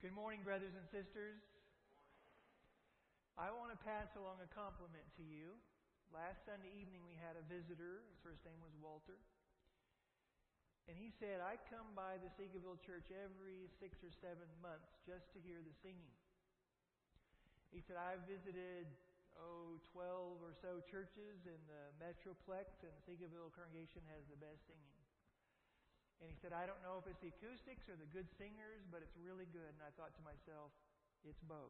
Good morning, brothers and sisters. I want to pass along a compliment to you. Last Sunday evening we had a visitor. His first name was Walter. And he said, I come by the Seagoville Church every 6 or 7 months just to hear the singing. He said, I've visited, 12 or so churches in the Metroplex, and the Seagoville congregation has the best singing. And he said, I don't know if it's the acoustics or the good singers, but it's really good. And I thought to myself, it's both.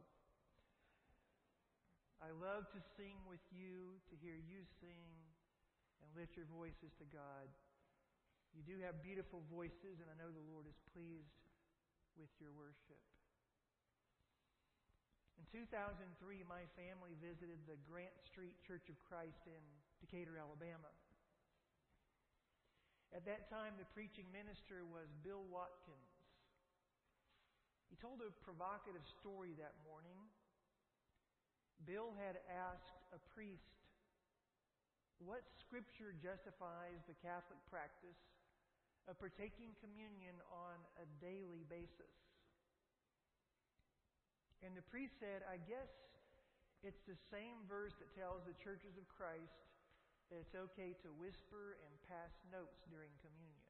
I love to sing with you, to hear you sing, and lift your voices to God. You do have beautiful voices, and I know the Lord is pleased with your worship. In 2003, my family visited the Grant Street Church of Christ in Decatur, Alabama. At that time, the preaching minister was Bill Watkins. He told a provocative story that morning. Bill had asked a priest, what scripture justifies the Catholic practice of partaking communion on a daily basis? And the priest said, I guess it's the same verse that tells the churches of Christ that it's okay to whisper and pass notes during communion.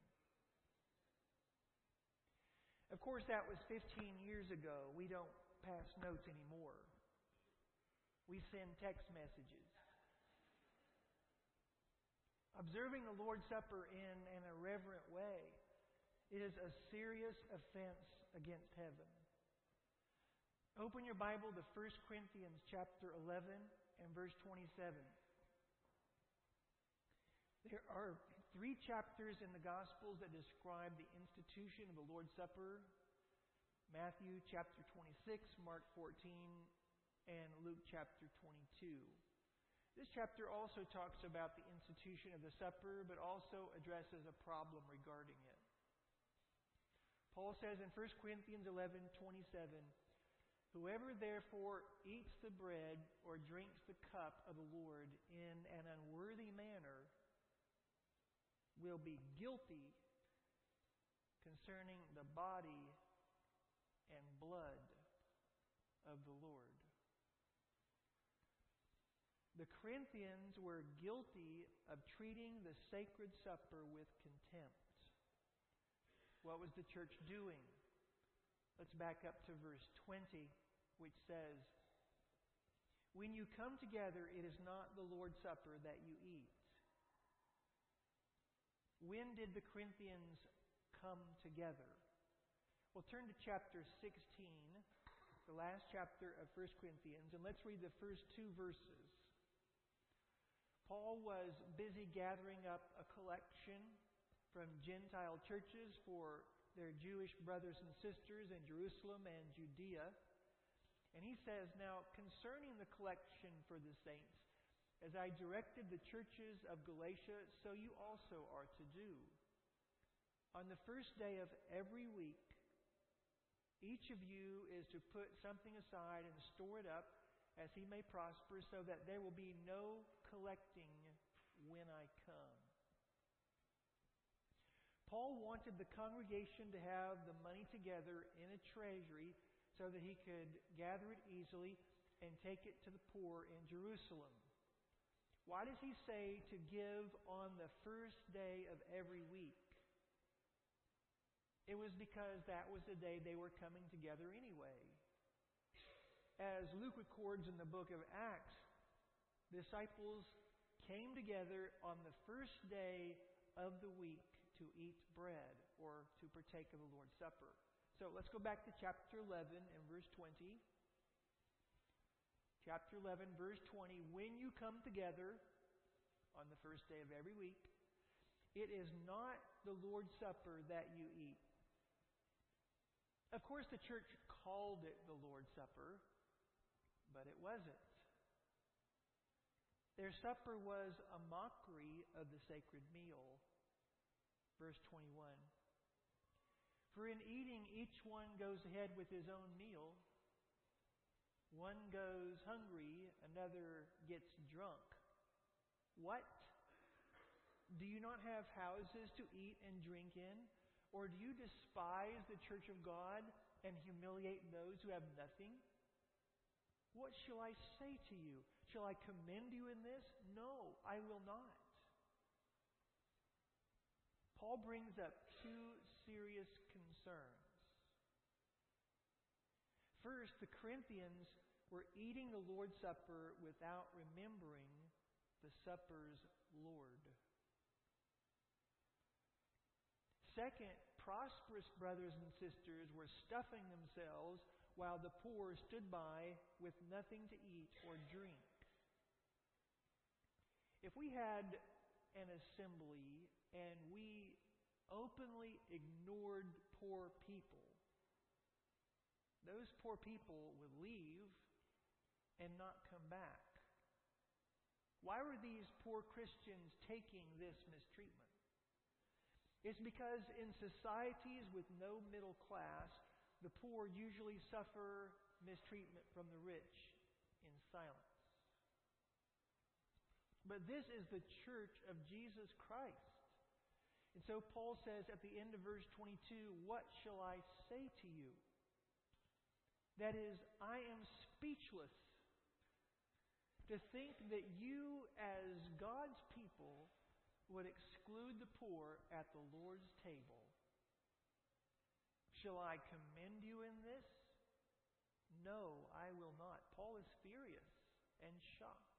Of course, that was 15 years ago. We don't pass notes anymore. We send text messages. Observing the Lord's Supper in an irreverent way is a serious offense against heaven. Open your Bible to 1 Corinthians chapter 11 and verse 27. There are 3 chapters in the Gospels that describe the institution of the Lord's Supper. Matthew chapter 26, Mark 14, and Luke chapter 22. This chapter also talks about the institution of the supper, but also addresses a problem regarding it. Paul says in 1 Corinthians 11:27, whoever therefore eats the bread or drinks the cup of the Lord in an unworthy manner will be guilty concerning the body and blood of the Lord. The Corinthians were guilty of treating the sacred supper with contempt. What was the church doing? Let's back up to verse 20, which says, when you come together, it is not the Lord's Supper that you eat. When did the Corinthians come together? Well, turn to chapter 16, the last chapter of 1 Corinthians, and let's read the first 2 verses. Paul was busy gathering up a collection from Gentile churches for their Jewish brothers and sisters in Jerusalem and Judea. And he says, now, concerning the collection for the saints, as I directed the churches of Galatia, so you also are to do. On the first day of every week, each of you is to put something aside and store it up as he may prosper, so that there will be no collecting when I come. Paul wanted the congregation to have the money together in a treasury so that he could gather it easily and take it to the poor in Jerusalem. Why does he say to give on the first day of every week? It was because that was the day they were coming together anyway. As Luke records in the book of Acts, the disciples came together on the first day of the week to eat bread or to partake of the Lord's Supper. So let's go back to chapter 11 and verse 20. Chapter 11, verse 20, when you come together on the first day of every week, it is not the Lord's Supper that you eat. Of course, the church called it the Lord's Supper, but it wasn't. Their supper was a mockery of the sacred meal. Verse 21, for in eating each one goes ahead with his own meal. One goes hungry, another gets drunk. What? Do you not have houses to eat and drink in? Or do you despise the church of God and humiliate those who have nothing? What shall I say to you? Shall I commend you in this? No, I will not. Paul brings up two serious concerns. First, the Corinthians were eating the Lord's Supper without remembering the supper's Lord. Second, prosperous brothers and sisters were stuffing themselves while the poor stood by with nothing to eat or drink. If we had an assembly and we openly ignored poor people, those poor people would leave and not come back. Why were these poor Christians taking this mistreatment? It's because in societies with no middle class, the poor usually suffer mistreatment from the rich in silence. But this is the church of Jesus Christ. And so Paul says at the end of verse 22, "What shall I say to you?" That is, I am speechless to think that you as God's people would exclude the poor at the Lord's table. Shall I commend you in this? No, I will not. Paul is furious and shocked.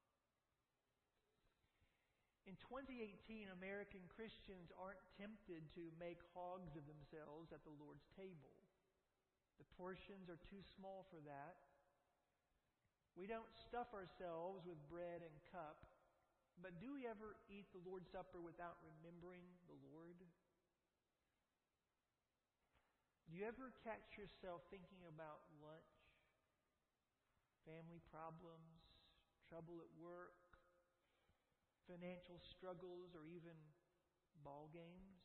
In 2018, American Christians aren't tempted to make hogs of themselves at the Lord's table. The portions are too small for that. We don't stuff ourselves with bread and cup, but do we ever eat the Lord's Supper without remembering the Lord? Do you ever catch yourself thinking about lunch, family problems, trouble at work, financial struggles, or even ball games?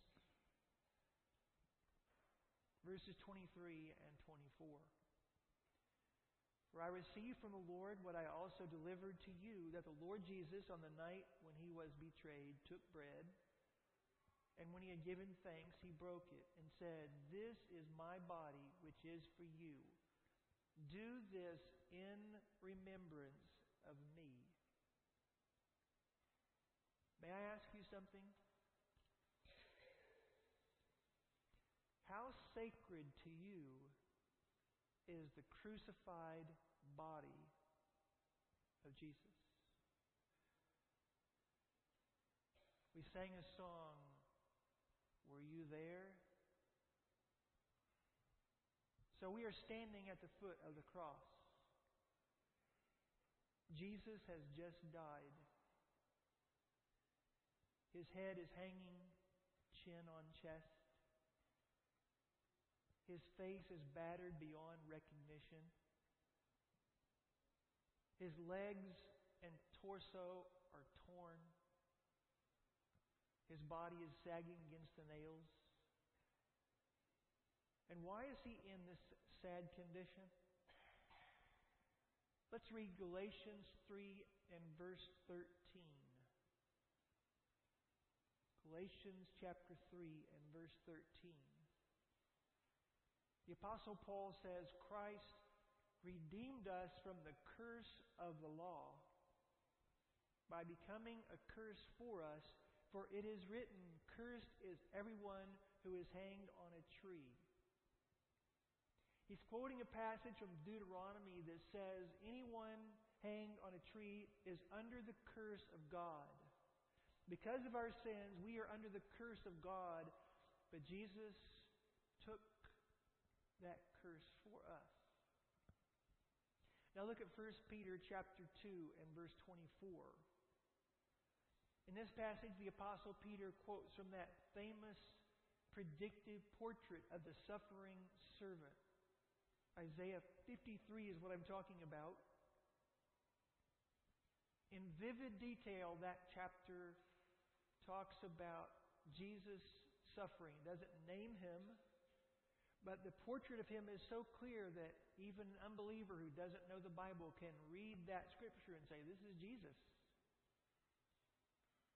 Verses 23 and 24. For I received from the Lord what I also delivered to you, that the Lord Jesus, on the night when he was betrayed, took bread, and when he had given thanks, he broke it and said, "This is my body, which is for you. Do this in remembrance of me." May I ask you something? How sacred to you is the crucified body of Jesus? We sang a song, "Were you there?" So we are standing at the foot of the cross. Jesus has just died. His head is hanging chin on chest. His face is battered beyond recognition. His legs and torso are torn. His body is sagging against the nails. And why is he in this sad condition? Let's read Galatians 3 and verse 13. Galatians chapter 3 and verse 13. The Apostle Paul says, "Christ redeemed us from the curse of the law by becoming a curse for us, for it is written, 'Cursed is everyone who is hanged on a tree.'" He's quoting a passage from Deuteronomy that says anyone hanged on a tree is under the curse of God. Because of our sins, we are under the curse of God, but Jesus took that curse for us. Now look at 1 Peter chapter 2 and verse 24. In this passage, the Apostle Peter quotes from that famous predictive portrait of the suffering servant. Isaiah 53 is what I'm talking about. In vivid detail, that chapter talks about Jesus' suffering. It doesn't name him, but the portrait of him is so clear that even an unbeliever who doesn't know the Bible can read that scripture and say, "This is Jesus."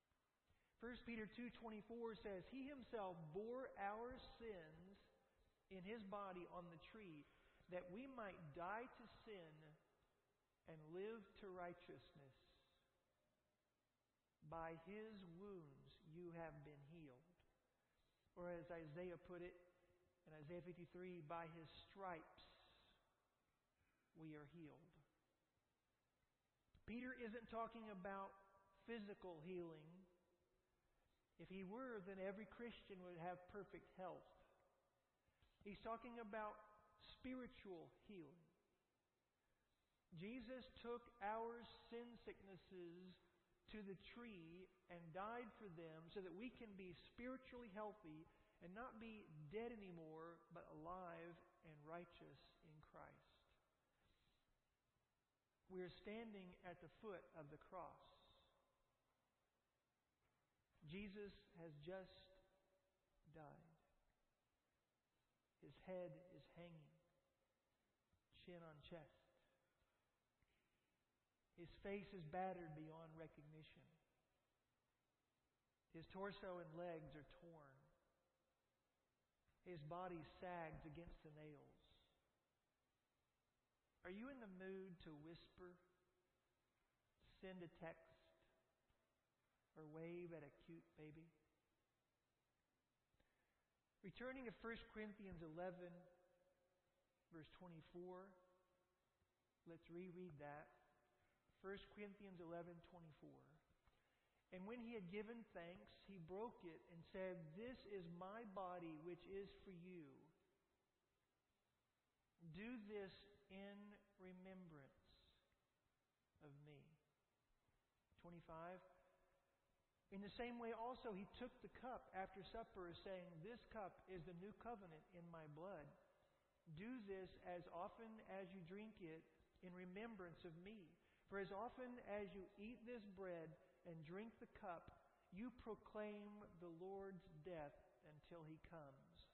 1 Peter 2:24 says, "He himself bore our sins in His body on the tree, that we might die to sin and live to righteousness. By His wounds you have been healed. Or as Isaiah put it in Isaiah 53, by His stripes we are healed. Peter isn't talking about physical healing. If he were, then every Christian would have perfect health. He's talking about spiritual healing. Jesus took our sin sicknesses to the tree and died for them so that we can be spiritually healthy and not be dead anymore, but alive and righteous in Christ. We are standing at the foot of the cross. Jesus has just died. His head is hanging, chin on chest. His face is battered beyond recognition. His torso and legs are torn. His body sags against the nails. Are you in the mood to whisper, send a text, or wave at a cute baby? Returning to 1 Corinthians 11, verse 24, let's reread that. 1 Corinthians 11:24. And when he had given thanks, he broke it and said, "This is my body, which is for you. Do this in remembrance of me." 25. In the same way also he took the cup after supper, saying, "This cup is the new covenant in my blood. Do this as often as you drink it in remembrance of me. For as often as you eat this bread and drink the cup, you proclaim the Lord's death until He comes."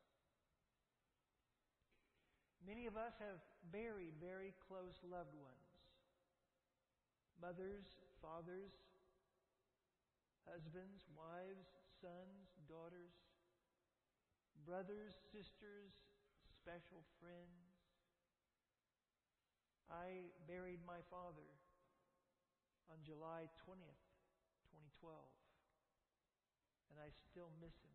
Many of us have buried very close loved ones. Mothers, fathers, husbands, wives, sons, daughters, brothers, sisters, special friends. I buried my father on July 20th, 2012, and I still miss him.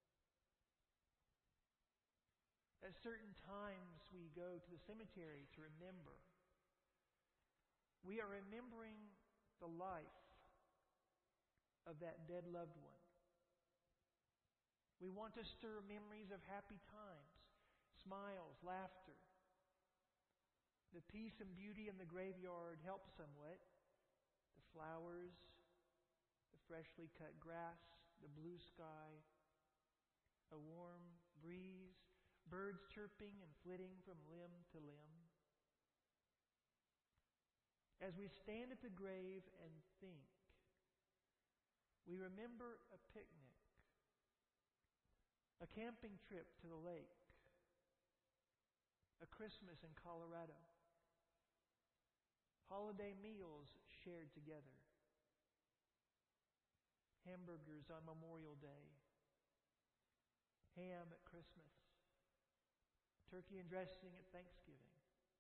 At certain times we go to the cemetery to remember. We are remembering the life of that dead loved one. We want to stir memories of happy times, smiles, laughter. The peace and beauty in the graveyard help somewhat. The flowers, the freshly cut grass, the blue sky, a warm breeze, birds chirping and flitting from limb to limb. As we stand at the grave and think, we remember a picnic, a camping trip to the lake, a Christmas in Colorado, holiday meals shared together, hamburgers on Memorial Day, ham at Christmas, turkey and dressing at Thanksgiving.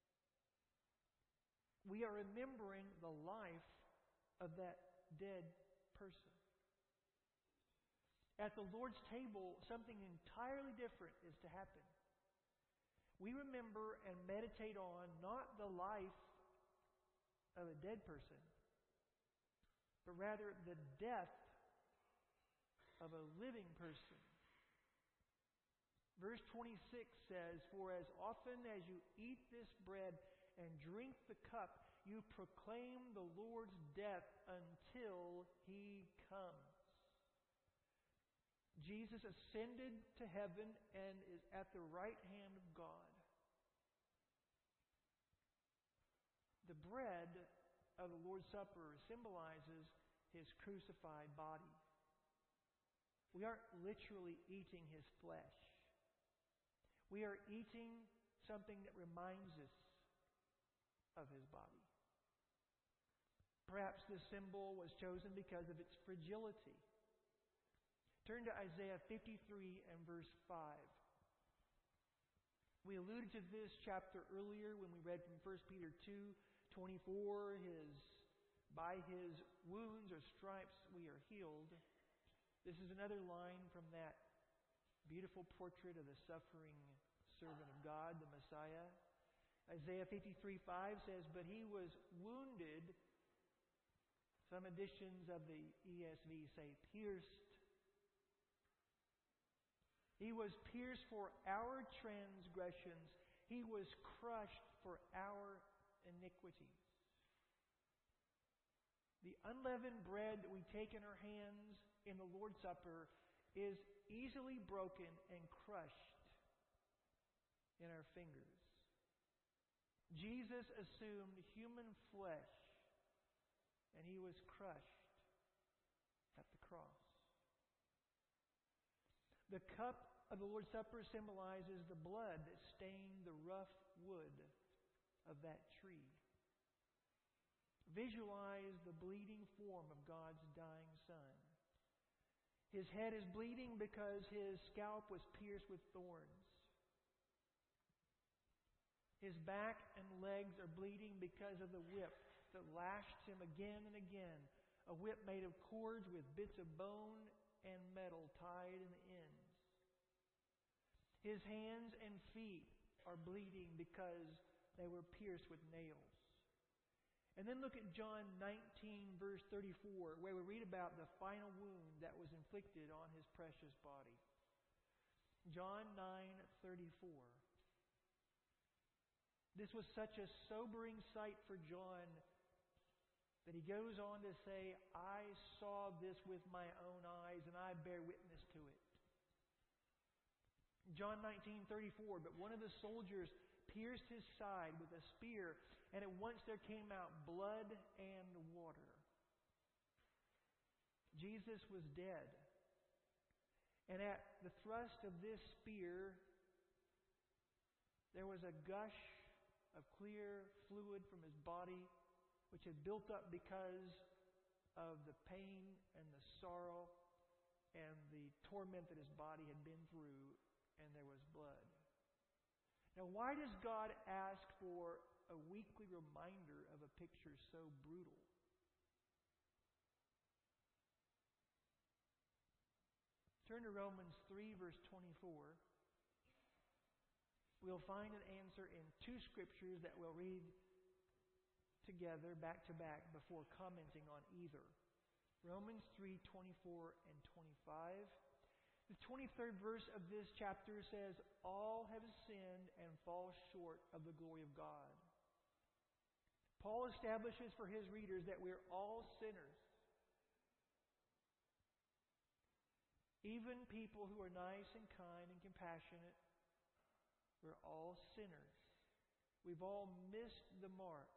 We are remembering the life of that dead person. At the Lord's table, something entirely different is to happen. We remember and meditate on not the life of a dead person, but rather the death of a living person. Verse 26 says, "For as often as you eat this bread and drink the cup, you proclaim the Lord's death until He comes." Jesus ascended to heaven and is at the right hand of God. The bread of the Lord's Supper symbolizes His crucified body. We aren't literally eating His flesh. We are eating something that reminds us of His body. Perhaps this symbol was chosen because of its fragility. Turn to Isaiah 53 and verse 5. We alluded to this chapter earlier when we read from 1 Peter 2:24. By his wounds or stripes we are healed. This is another line from that beautiful portrait of the suffering servant of God, the Messiah. Isaiah 53:5 says, "But he was wounded." Some editions of the ESV say pierced. He was pierced for our transgressions. He was crushed for our iniquities. The unleavened bread that we take in our hands in the Lord's Supper is easily broken and crushed in our fingers. Jesus assumed human flesh, and he was crushed at the cross. The cup of the Lord's Supper symbolizes the blood that stained the rough wood of that tree. Visualize the bleeding form of God's dying Son. His head is bleeding because his scalp was pierced with thorns. His back and legs are bleeding because of the whip that lashed him again and again. A whip made of cords with bits of bone and metal tied in the ends. His hands and feet are bleeding because they were pierced with nails. And then look at John 19, verse 34, where we read about the final wound that was inflicted on his precious body. John 9:34. This was such a sobering sight for John that he goes on to say, "I saw this with my own eyes, and I bear witness to it." John 19:34, "But one of the soldiers pierced his side with a spear, and at once there came out blood and water." Jesus was dead. And at the thrust of this spear, there was a gush of clear fluid from his body, which had built up because of the pain and the sorrow and the torment that his body had been through, and there was blood. Now, why does God ask for a weekly reminder of a picture so brutal? Turn to Romans 3, verse 24. We'll find an answer in two scriptures that we'll read together, back to back, before commenting on either. Romans 3, 24 and 25. The 23rd verse of this chapter says, "All have sinned and fall short of the glory of God." Paul establishes for his readers that we're all sinners. Even people who are nice and kind and compassionate, we're all sinners. We've all missed the mark.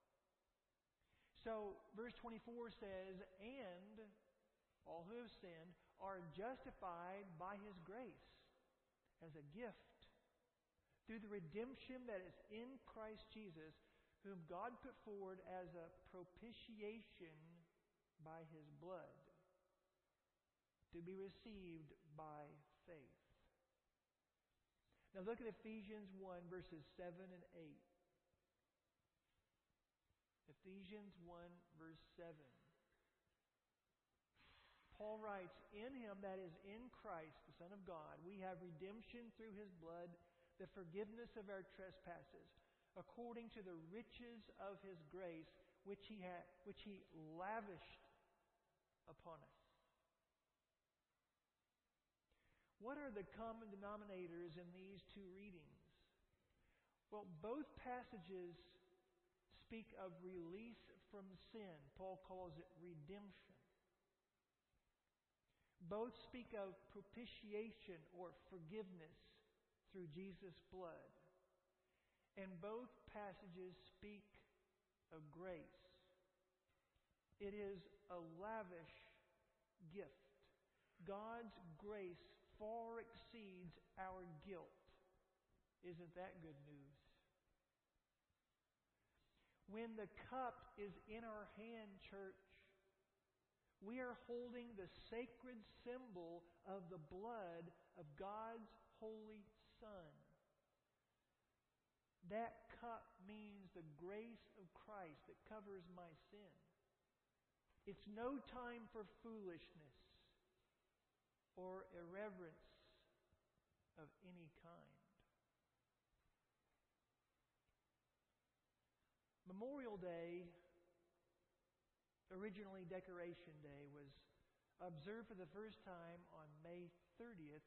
So, verse 24 says, "And all who have sinned are justified by His grace as a gift through the redemption that is in Christ Jesus, whom God put forward as a propitiation by His blood, to be received by faith." Now look at Ephesians 1, verses 7 and 8. Ephesians 1, verse 7. Paul writes, "In Him, that is in Christ, the Son of God, we have redemption through His blood, the forgiveness of our trespasses, according to the riches of His grace, which He lavished upon us." What are the common denominators in these two readings? Well, both passages speak of release from sin. Paul calls it redemption. Both speak of propitiation or forgiveness through Jesus' blood. And both passages speak of grace. It is a lavish gift. God's grace far exceeds our guilt. Isn't that good news? When the cup is in our hand, church, we are holding the sacred symbol of the blood of God's holy Son. That cup means the grace of Christ that covers my sin. It's no time for foolishness or irreverence of any kind. Memorial Day, originally Decoration Day, was observed for the first time on May 30th,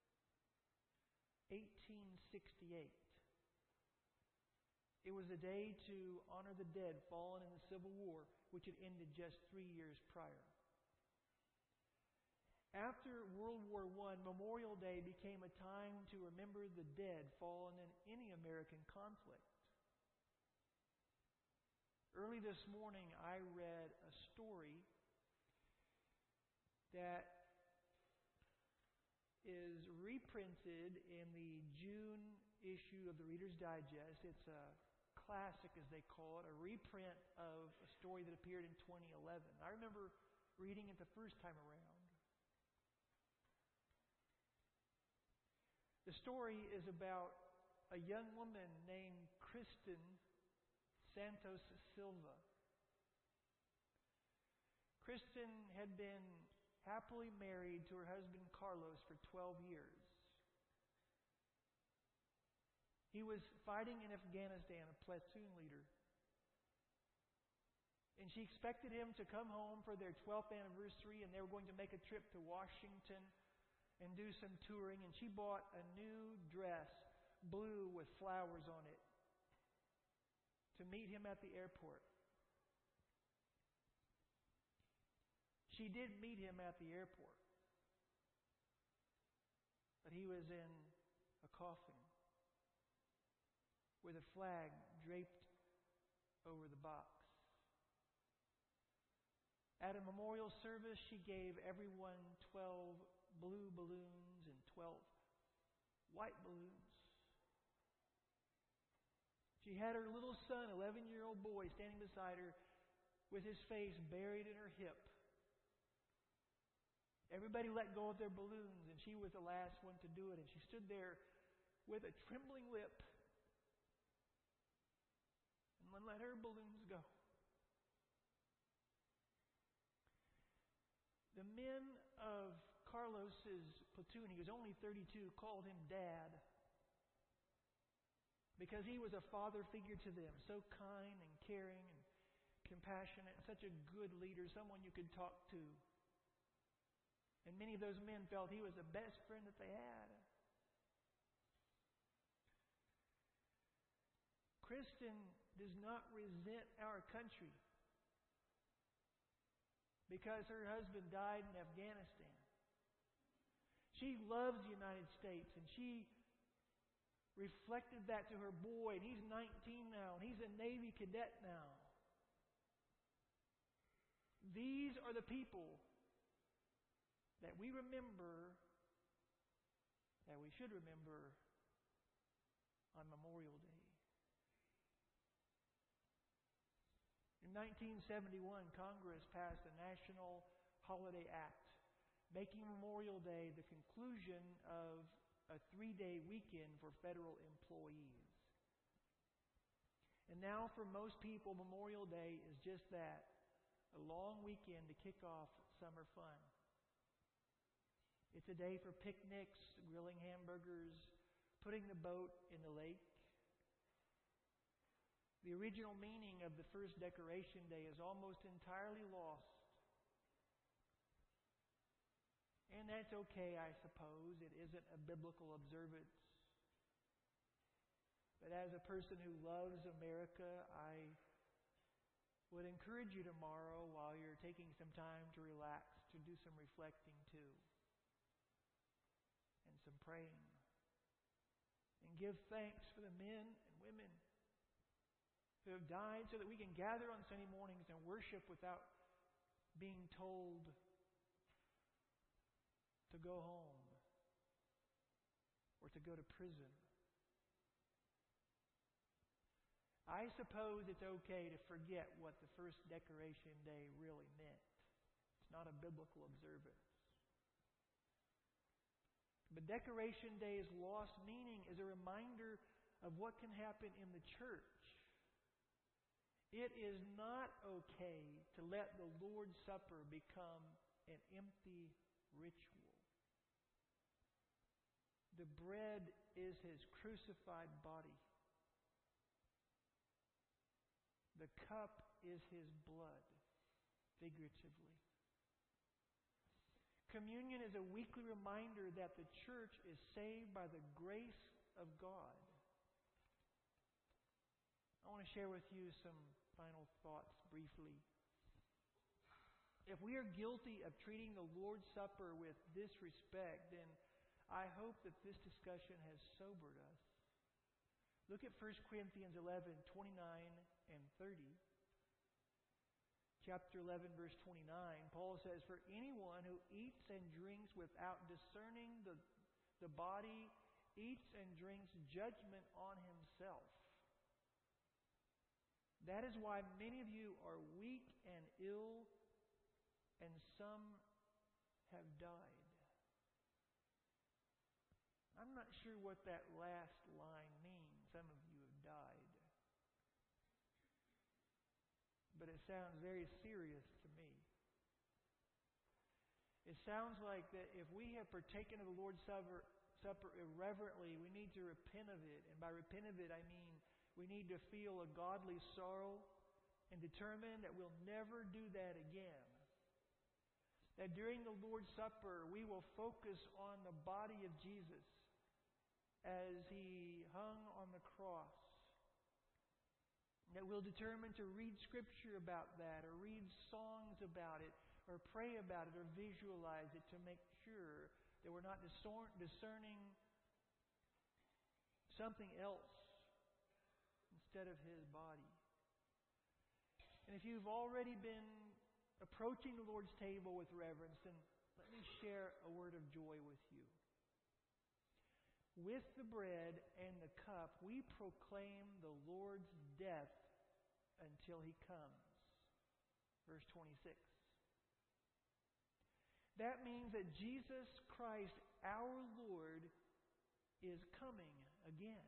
1868. It was a day to honor the dead fallen in the Civil War, which had ended just 3 years prior. After World War I, Memorial Day became a time to remember the dead fallen in any American conflict. Early this morning, I read a story that is reprinted in the June issue of the Reader's Digest. It's a classic, as they call it, a reprint of a story that appeared in 2011. I remember reading it the first time around. The story is about a young woman named Kristen Santos Silva. Kristen had been happily married to her husband Carlos for 12 years. He was fighting in Afghanistan, a platoon leader. And she expected him to come home for their 12th anniversary, and they were going to make a trip to Washington and do some touring. And she bought a new dress, blue with flowers on it, to meet him at the airport. She did meet him at the airport, but he was in a coffin with a flag draped over the box. At a memorial service, she gave everyone 12 blue balloons and 12 white balloons. She had her little son, 11-year-old boy, standing beside her with his face buried in her hip. Everybody let go of their balloons, and she was the last one to do it. And she stood there with a trembling lip and let her balloons go. The men of Carlos's platoon, he was only 32, called him Dad, because he was a father figure to them, so kind and caring and compassionate, such a good leader, someone you could talk to. And many of those men felt he was the best friend that they had. Kristen does not resent our country because her husband died in Afghanistan. She loves the United States, and she reflected that to her boy, and he's 19 now, and he's a Navy cadet now. These are the people that we remember, that we should remember on Memorial Day. In 1971, Congress passed a National Holiday Act, making Memorial Day the conclusion of a 3-day weekend for federal employees. And now for most people, Memorial Day is just that, a long weekend to kick off summer fun. It's a day for picnics, grilling hamburgers, putting the boat in the lake. The original meaning of the first Decoration Day is almost entirely lost. And that's okay, I suppose. It isn't a biblical observance. But as a person who loves America, I would encourage you tomorrow, while you're taking some time to relax, to do some reflecting too. And some praying. And give thanks for the men and women who have died so that we can gather on Sunday mornings and worship without being told to go home or to go to prison. I suppose it's okay to forget what the first Decoration Day really meant. It's not a biblical observance. But Decoration Day's lost meaning is a reminder of what can happen in the church. It is not okay to let the Lord's Supper become an empty ritual. The bread is His crucified body. The cup is His blood, figuratively. Communion is a weekly reminder that the church is saved by the grace of God. I want to share with you some final thoughts briefly. If we are guilty of treating the Lord's Supper with disrespect, then I hope that this discussion has sobered us. Look at 1 Corinthians 11:29 and 30. Chapter 11, verse 29, Paul says, "For anyone who eats and drinks without discerning the body eats and drinks judgment on himself. That is why many of you are weak and ill, and some have died." I'm not sure what that last line means. Some of you have died. But it sounds very serious to me. It sounds like that if we have partaken of the Lord's Supper irreverently, we need to repent of it. And by repent of it, I mean we need to feel a godly sorrow and determine that we'll never do that again. That during the Lord's Supper, we will focus on the body of Jesus as He hung on the cross. That we'll determine to read Scripture about that, or read songs about it, or pray about it, or visualize it to make sure that we're not discerning something else instead of His body. And if you've already been approaching the Lord's table with reverence, then let me share a word of joy with you. With the bread and the cup, we proclaim the Lord's death until He comes. Verse 26. That means that Jesus Christ, our Lord, is coming again.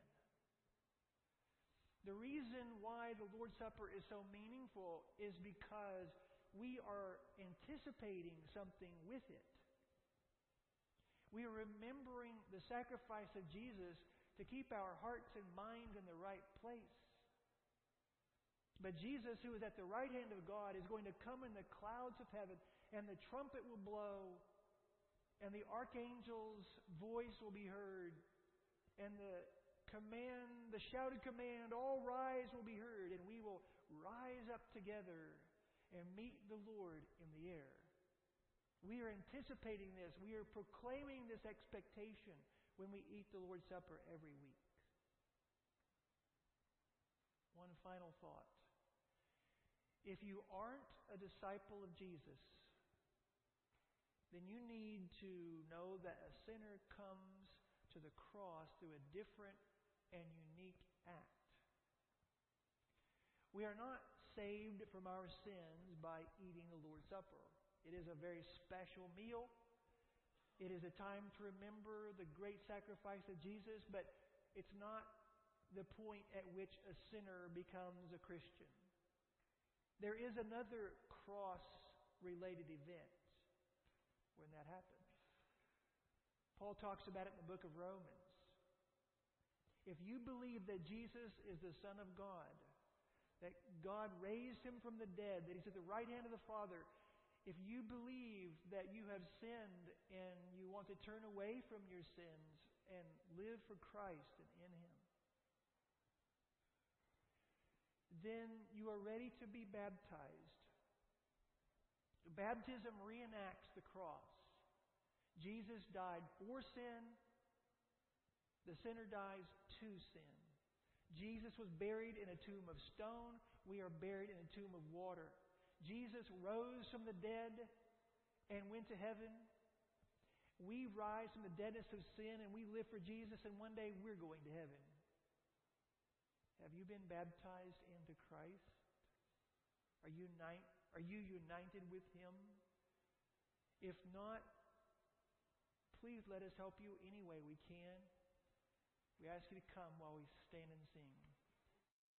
The reason why the Lord's Supper is so meaningful is because we are anticipating something with it. We are remembering the sacrifice of Jesus to keep our hearts and minds in the right place. But Jesus, who is at the right hand of God, is going to come in the clouds of heaven, and the trumpet will blow, and the archangel's voice will be heard, and the shouted command, "All rise," will be heard, and we will rise up together and meet the Lord in the air. We are anticipating this. We are proclaiming this expectation when we eat the Lord's Supper every week. One final thought. If you aren't a disciple of Jesus, then you need to know that a sinner comes to the cross through a different and unique act. We are not saved from our sins by eating the Lord's Supper. It is a very special meal. It is a time to remember the great sacrifice of Jesus, but it's not the point at which a sinner becomes a Christian. There is another cross-related event when that happens. Paul talks about it in the book of Romans. If you believe that Jesus is the Son of God, that God raised Him from the dead, that He's at the right hand of the Father, if you believe that you have sinned and you want to turn away from your sins and live for Christ and in Him, then you are ready to be baptized. Baptism reenacts the cross. Jesus died for sin. The sinner dies to sin. Jesus was buried in a tomb of stone. We are buried in a tomb of water. Jesus rose from the dead and went to heaven. We rise from the deadness of sin and we live for Jesus, and one day we're going to heaven. Have you been baptized into Christ? Are you united with Him? If not, please let us help you any way we can. We ask you to come while we stand and sing.